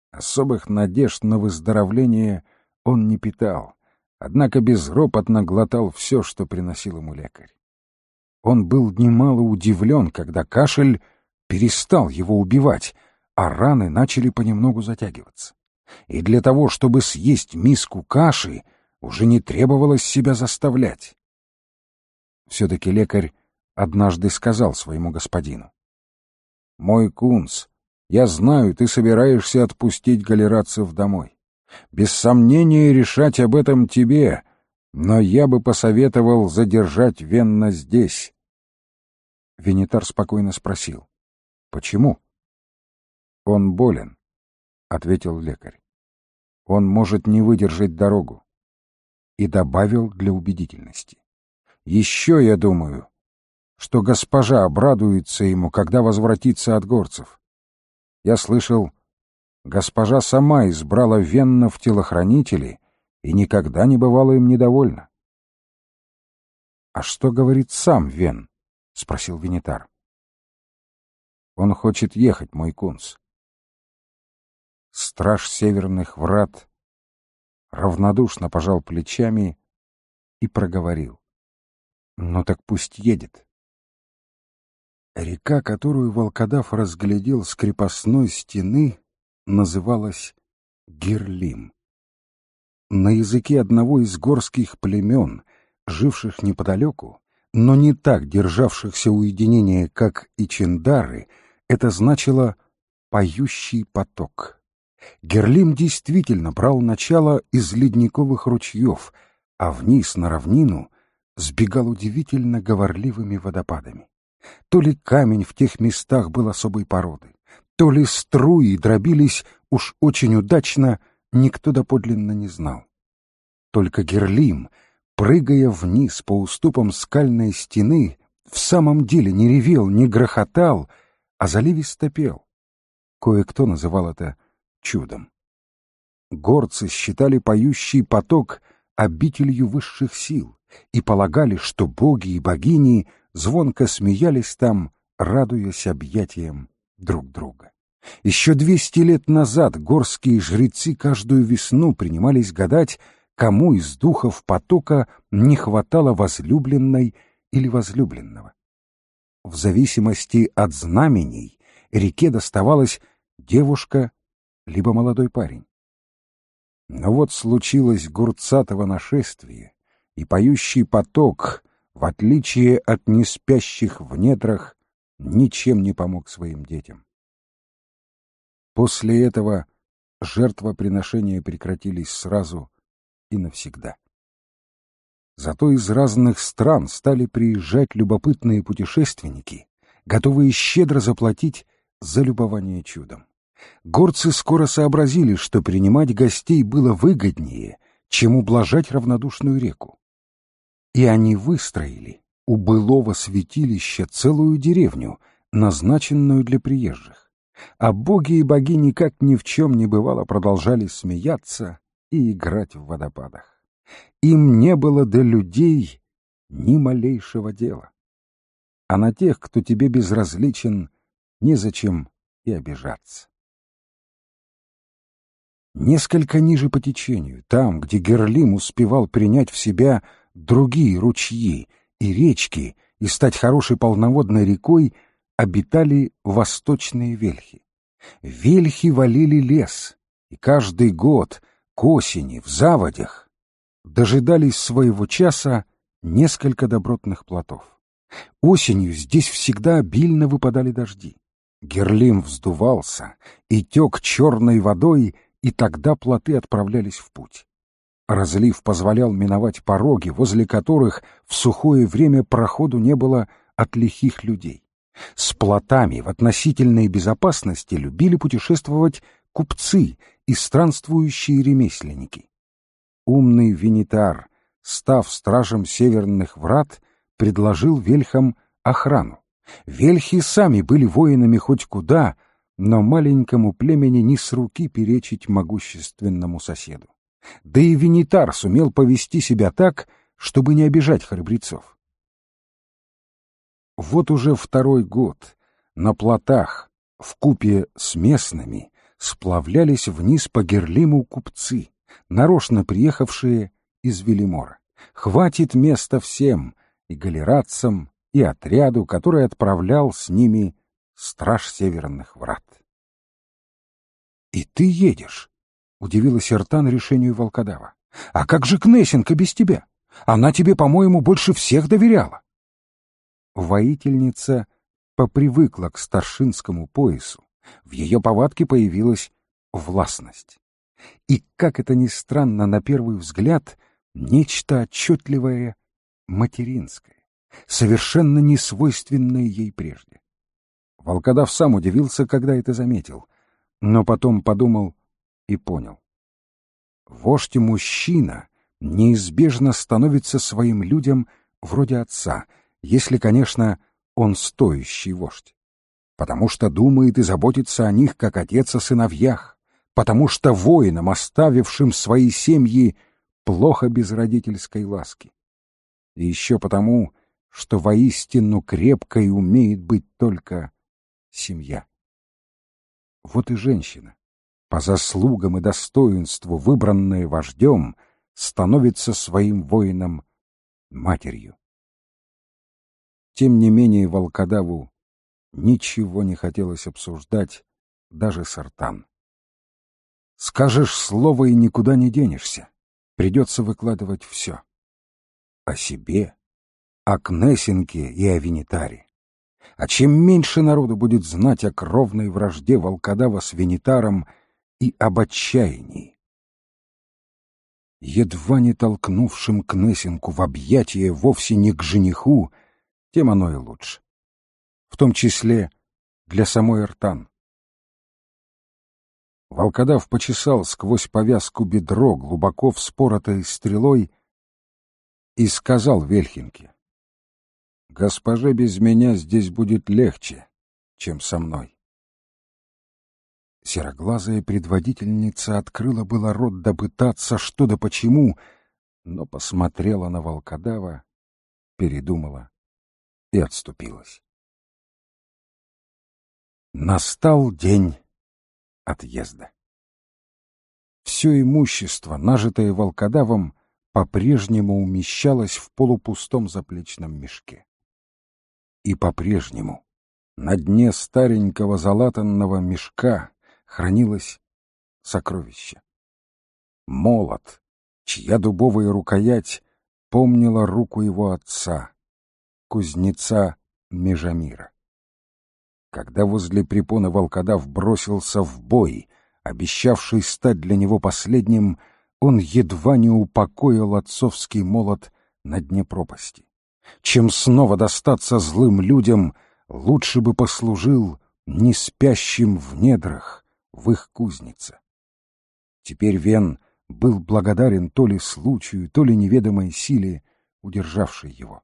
Особых надежд на выздоровление он не питал, однако безропотно глотал все, что приносил ему лекарь. Он был немало удивлен, когда кашель перестал его убивать, а раны начали понемногу затягиваться. И для того, чтобы съесть миску каши, уже не требовалось себя заставлять. Все-таки лекарь однажды сказал своему господину: «Мой кунс, я знаю, ты собираешься отпустить галерадцев домой. Без сомнения, решать об этом тебе, но я бы посоветовал задержать Венна здесь». Венитар спокойно спросил: «Почему?» «Он болен», — ответил лекарь. «Он может не выдержать дорогу». И добавил для убедительности: «Еще я думаю, что госпожа обрадуется ему, когда возвратится от горцев. Я слышал, госпожа сама избрала Венна в телохранители и никогда не бывала им недовольна». «А что говорит сам Вен?» — спросил Венитар. «Он хочет ехать, мой кунс». Страж северных врат равнодушно пожал плечами и проговорил: «Ну так пусть едет». Река, которую волкодав разглядел с крепостной стены, называлась Гирлим. На языке одного из горских племен, живших неподалеку, но не так державшихся уединения, как и чиндары, это значило «поющий поток». Гирлим действительно брал начало из ледниковых ручьев, а вниз на равнину сбегал удивительно говорливыми водопадами. То ли камень в тех местах был особой породы, то ли струи дробились уж очень удачно, никто доподлинно не знал. Только Гирлим, прыгая вниз по уступам скальной стены, в самом деле не ревел, не грохотал, а заливисто пел. Кое-кто называл это чудом. Горцы считали поющий поток обителью высших сил и полагали, что боги и богини звонко смеялись там, радуясь объятиям друг друга. Еще 200 лет назад горские жрецы каждую весну принимались гадать, кому из духов потока не хватало возлюбленной или возлюбленного. В зависимости от знамений реке доставалась девушка либо молодой парень. Но вот случилось гурцатово нашествие, и поющий поток, в отличие от неспящих в недрах, ничем не помог своим детям. После этого жертвоприношения прекратились сразу и навсегда. Зато из разных стран стали приезжать любопытные путешественники, готовые щедро заплатить за любование чудом. Горцы скоро сообразили, что принимать гостей было выгоднее, чем ублажать равнодушную реку. И они выстроили у былого святилища целую деревню, назначенную для приезжих. А боги и богини, как ни в чем не бывало, продолжали смеяться и играть в водопадах. Им не было до людей ни малейшего дела. А на тех, кто тебе безразличен, незачем и обижаться. Несколько ниже по течению, там, где Гирлим успевал принять в себя другие ручьи и речки и стать хорошей полноводной рекой, обитали восточные вельхи. Вельхи валили лес, и каждый год к осени в заводях дожидались своего часа несколько добротных плотов. Осенью здесь всегда обильно выпадали дожди. Гирлим вздувался и тек черной водой, и тогда плоты отправлялись в путь. Разлив позволял миновать пороги, возле которых в сухое время проходу не было от лихих людей. С плотами в относительной безопасности любили путешествовать купцы и странствующие ремесленники. Умный Венитар, став стражем северных врат, предложил вельхам охрану. Вельхи сами были воинами хоть куда, но маленькому племени не с руки перечить могущественному соседу. Да и Венитар сумел повести себя так, чтобы не обижать храбрецов. Вот уже второй год на плотах вкупе с местными сплавлялись вниз по Герлиму купцы, нарочно приехавшие из Велимора. Хватит места всем, и галератцам, и отряду, который отправлял с ними страж Северных врат. «И ты едешь?» — удивилась Эртан решению волкодава. «А как же Кнесенка без тебя? Она тебе, по-моему, больше всех доверяла». Воительница попривыкла к старшинскому поясу. В ее повадке появилась властность. И, как это ни странно, на первый взгляд, нечто отчетливое, материнское, совершенно не свойственное ей прежде. Волкодав сам удивился, когда это заметил, но потом подумал и понял. Вождь и мужчина неизбежно становится своим людям вроде отца, если, конечно, он стоящий вождь. Потому что думает и заботится о них, как отец о сыновьях, потому что воинам, оставившим свои семьи, плохо без родительской ласки. И еще потому, что воистину крепкой умеет быть только семья. Вот и женщина, по заслугам и достоинству, выбранная вождем, становится своим воином матерью. Тем не менее волкодаву ничего не хотелось обсуждать даже с Эртан. Скажешь слово и никуда не денешься. Придется выкладывать все. О себе, о Кнесенке и о Венитаре. А чем меньше народу будет знать о кровной вражде волкодава с Венитаром и об отчаянии. Едва не толкнувшим Кнесенку в объятия вовсе не к жениху, тем оно и лучше. В том числе для самой Эртан. Волкодав почесал сквозь повязку бедро, глубоко вспоротое стрелой, и сказал Вельхинке: «Госпоже без меня здесь будет легче, чем со мной». Сероглазая предводительница открыла было рот допытаться, что да почему, но посмотрела на волкодава, передумала и отступилась. Настал день отъезда. Все имущество, нажитое волкодавом, по-прежнему умещалось в полупустом заплечном мешке. И по-прежнему на дне старенького залатанного мешка хранилось сокровище. Молот, чья дубовая рукоять помнила руку его отца, кузнеца Межамира. Когда возле препона волкодав бросился в бой, обещавший стать для него последним, он едва не упокоил отцовский молот на дне пропасти. Чем снова достаться злым людям, лучше бы послужил неспящим в недрах в их кузнице. Теперь Вен был благодарен то ли случаю, то ли неведомой силе, удержавшей его.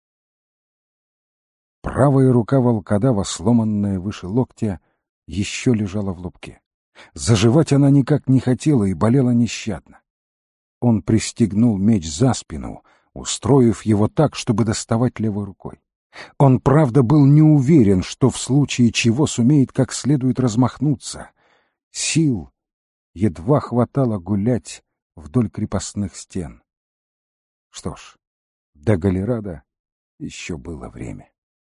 Правая рука волкодава, сломанная выше локтя, еще лежала в лобке. Заживать она никак не хотела и болела нещадно. Он пристегнул меч за спину, устроив его так, чтобы доставать левой рукой. Он, правда, был не уверен, что в случае чего сумеет как следует размахнуться. Сил едва хватало гулять вдоль крепостных стен. Что ж, до Галерада еще было время.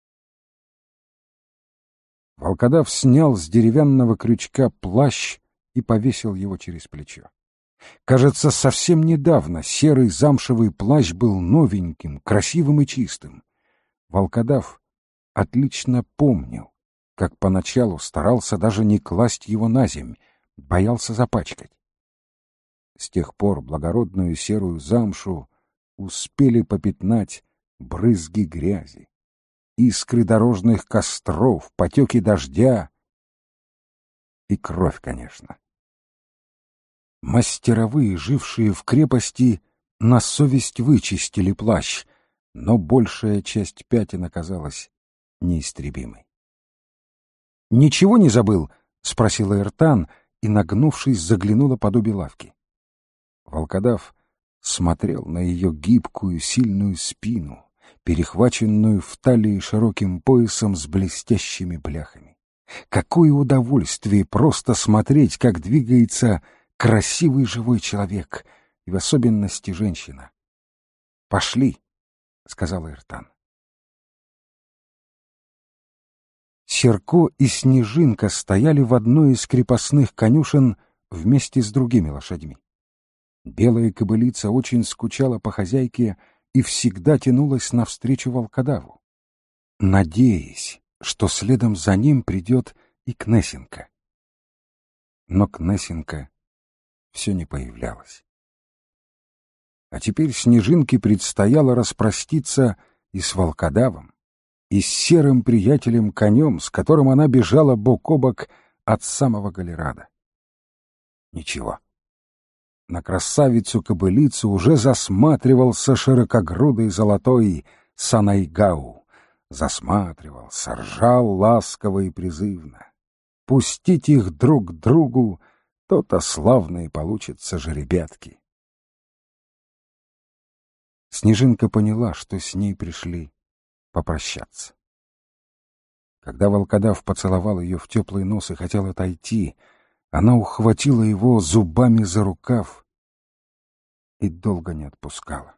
Волкодав снял с деревянного крючка плащ и повесил его через плечо. Кажется, совсем недавно серый замшевый плащ был новеньким, красивым и чистым. Волкодав отлично помнил, как поначалу старался даже не класть его на земь, боялся запачкать. С тех пор благородную серую замшу успели попятнать брызги грязи, искры дорожных костров, потеки дождя и кровь, конечно. Мастеровые, жившие в крепости, на совесть вычистили плащ, но большая часть пятен оказалась неистребимой. «Ничего не забыл?» — спросила Эртан и, нагнувшись, заглянула под обе лавки. Волкодав смотрел на ее гибкую, сильную спину, перехваченную в талии широким поясом с блестящими бляхами. Какое удовольствие просто смотреть, как двигается красивый живой человек, и в особенности женщина. «Пошли», — сказал Эртан. Серко и Снежинка стояли в одной из крепостных конюшен вместе с другими лошадьми. Белая кобылица очень скучала по хозяйке и всегда тянулась навстречу волкодаву, надеясь, что следом за ним придет и Кнесинка. Но Кнесинка все не появлялась. А теперь Снежинке предстояло распроститься и с волкодавом, и с серым приятелем-конем, с которым она бежала бок о бок от самого Галерада. Ничего. На красавицу-кобылицу уже засматривался широкогрудый золотой Санайгау. Засматривался, ржал ласково и призывно. Пустить их друг к другу, то-то славные получатся жеребятки. Снежинка поняла, что с ней пришли попрощаться. Когда волкодав поцеловал ее в теплый нос и хотел отойти, она ухватила его зубами за рукав и долго не отпускала.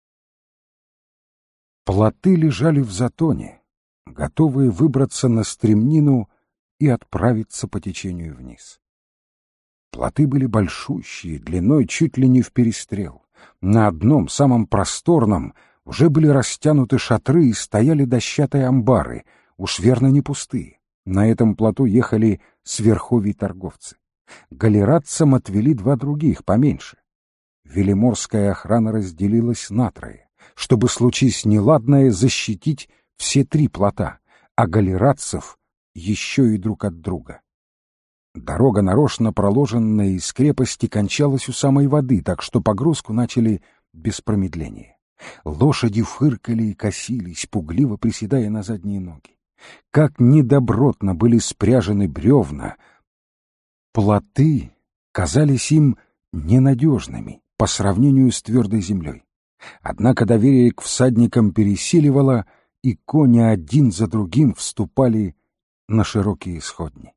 Плоты лежали в затоне, готовые выбраться на стремнину и отправиться по течению вниз. Плоты были большущие, длиной чуть ли не в перестрел. На одном, самом просторном, уже были растянуты шатры и стояли дощатые амбары, уж верно не пустые. На этом плоту ехали с верховий торговцы. Галератцам отвели два других, поменьше. Велиморская охрана разделилась на трое, чтобы, случись неладное, защитить все три плота, а галератцев еще и друг от друга. Дорога, нарочно проложенная из крепости, кончалась у самой воды, так что погрузку начали без промедления. Лошади фыркали и косились, пугливо приседая на задние ноги. Как недобротно были спряжены бревна! Плоты казались им ненадежными по сравнению с твердой землей. Однако доверие к всадникам пересиливало, и кони один за другим вступали на широкие сходни.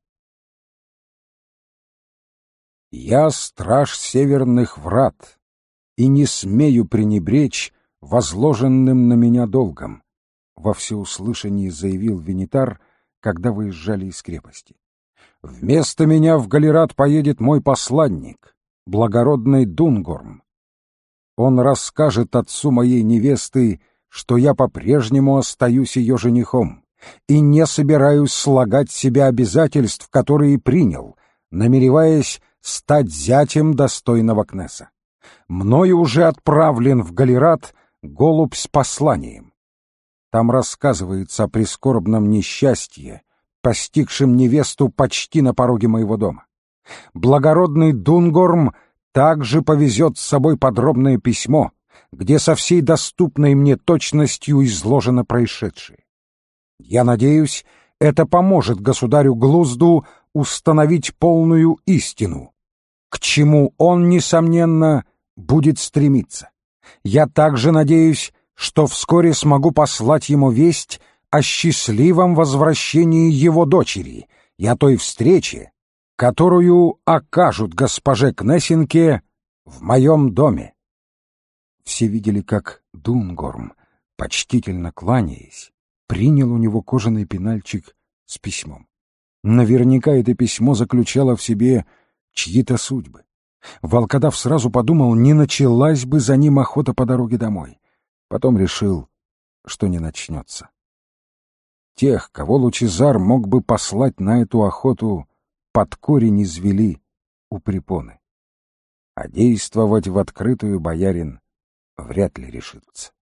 «Я страж северных врат, и не смею пренебречь возложенным на меня долгом», — во всеуслышании заявил Венитар, когда выезжали из крепости. «Вместо меня в Галерат поедет мой посланник, благородный Дунгорм. Он расскажет отцу моей невесты, что я по-прежнему остаюсь ее женихом и не собираюсь слагать с себя обязательств, которые принял, намереваясь стать зятем достойного Кнеса. Мною уже отправлен в Галерат голубь с посланием. Там рассказывается о прискорбном несчастье, постигшем невесту почти на пороге моего дома. Благородный Дунгорм также повезет с собой подробное письмо, где со всей доступной мне точностью изложено происшедшее. Я надеюсь, это поможет государю Глузду установить полную истину, к чему он, несомненно, будет стремиться. Я также надеюсь, что вскоре смогу послать ему весть о счастливом возвращении его дочери и о той встрече, которую окажут госпоже Кнесинке в моем доме. Все видели, как Дунгорм, почтительно кланяясь, принял у него кожаный пенальчик с письмом. Наверняка это письмо заключало в себе чьи-то судьбы. Волкодав сразу подумал, не началась бы за ним охота по дороге домой. Потом решил, что не начнется. Тех, кого Лучезар мог бы послать на эту охоту, под корень извели у препоны. А действовать в открытую боярин вряд ли решится.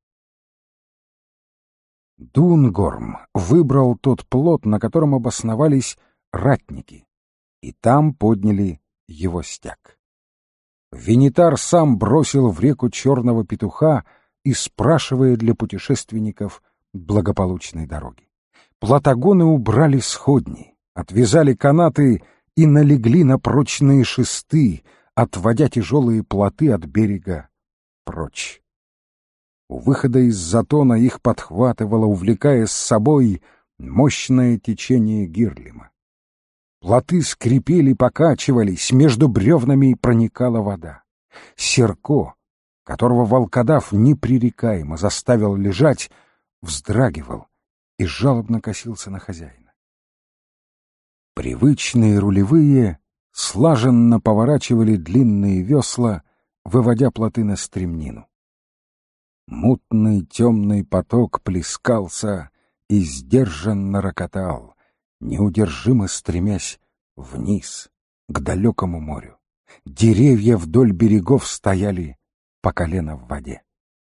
Дунгорм выбрал тот плот, на котором обосновались ратники, и там подняли его стяг. Венитар сам бросил в реку черного петуха и спрашивая для путешественников благополучной дороги. Плотогоны убрали сходни, отвязали канаты и налегли на прочные шесты, отводя тяжелые плоты от берега прочь. У выхода из затона их подхватывало, увлекая с собой, мощное течение Гирлима. Плоты скрипели, покачивались, между бревнами проникала вода. Серко, которого волкодав непререкаемо заставил лежать, вздрагивал и жалобно косился на хозяина. Привычные рулевые слаженно поворачивали длинные весла, выводя плоты на стремнину. Мутный темный поток плескался и сдержанно рокотал, неудержимо стремясь вниз, к далекому морю. Деревья вдоль берегов стояли по колено в воде.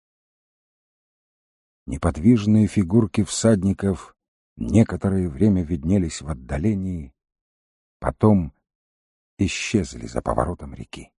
Неподвижные фигурки всадников некоторое время виднелись в отдалении, потом исчезли за поворотом реки.